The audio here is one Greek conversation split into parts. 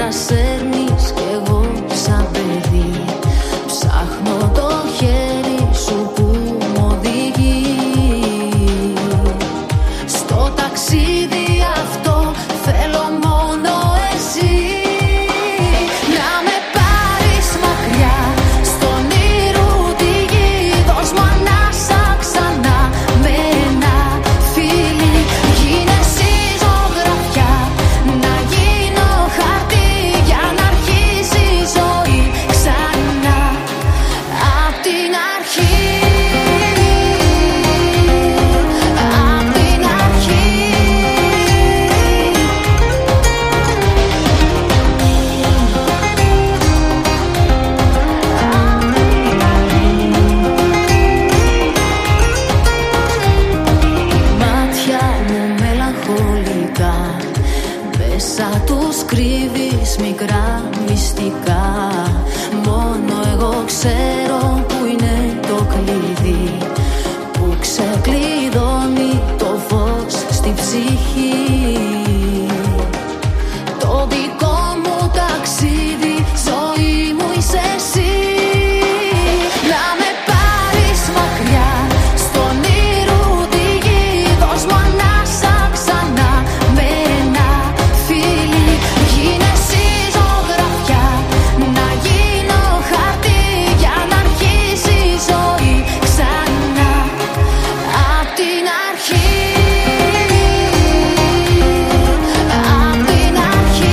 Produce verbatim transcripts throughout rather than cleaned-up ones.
σέρνεις κι εγώ σαν παιδί. Ψάχνω το χέρι σου που μου οδηγεί. Στο ταξίδι αυτό θέλω μόνο εσύ. Να με πάρεις μακριά στον ήρου τη γη. Δώσ' μου ανάσα ξανά με ένα φίλι. Γίνε εσύ ζωγραφιά, να γίνω χαρτί για να αρχίσει η ζωή ξανά απ' την αρχή. Απ' την αρχή. Μάτια μου μελαγχολικά, μέσα τους κρύβεις μικρά μυστικά. Μόνο εγώ ξέρω που είναι το κλειδί που ξεκλειδώνει το φως στη ψυχή. Το δικό μου ταξίδι, ζωή μου είσαι εσύ. Να με πάρεις μακριά στον ήρου τη γη. Δώσ' μου ανάσα ξανά με ένα φίλι. Γίνε εσύ ζωγραφιά, να γίνω χαρτί για να αρχίσει η ζωή ξανά απ' την αρχή. Απ' την αρχή.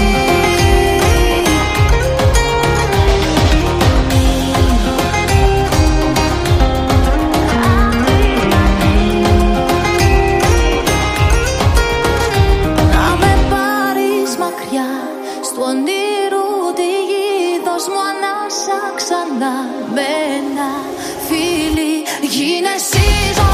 Να με πάρεις μακριά στον ήρου τη γη. Δώσ' μου ανάσα ξανά με ένα φίλι. Γίνε εσύ